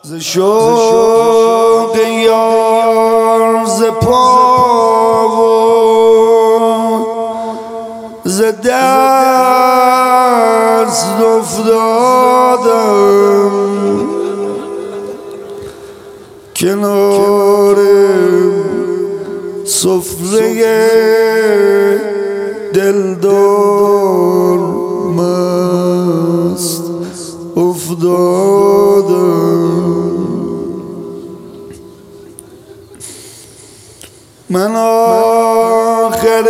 ز شوق یار ز پا و ز دست افتادم کنار سفره دلدار مست افتادم. من آخر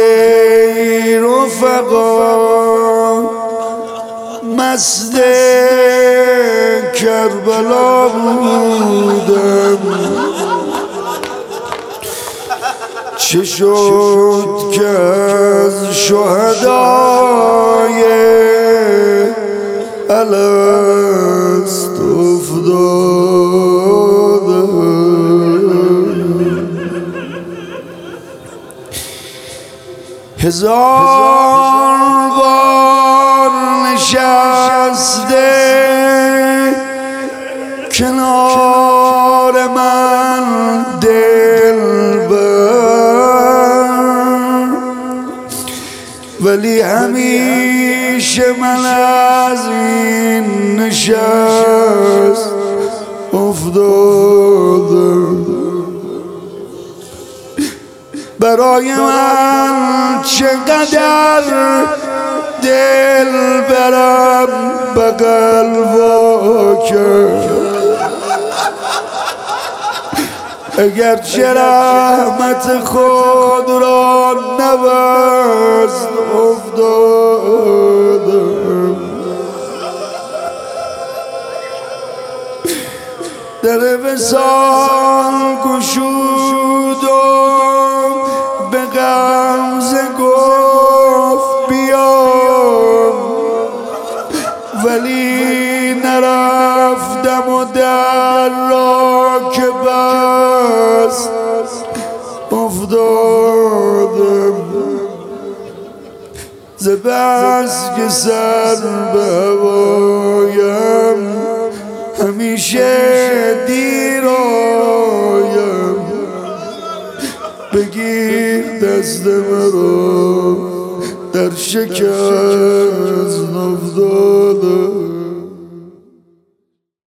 رفقا مست کربلا بودم، چه شد که از شهدای الست افتادم. هزار بار نشسته کنار من دلبر، ولی همیشه من از این نشست افتادم. برای من چقدر دل برم بغل وا کرد، اگرچه رحمت خود را نبست افتادم. در وصال گشود و به غمزه گفت بیام، ولی نرفتم و در را که بست افتادم. ز بس که سر به هوایم همیشه دیر آیم، بگیر دست مرا در شکست افتادم.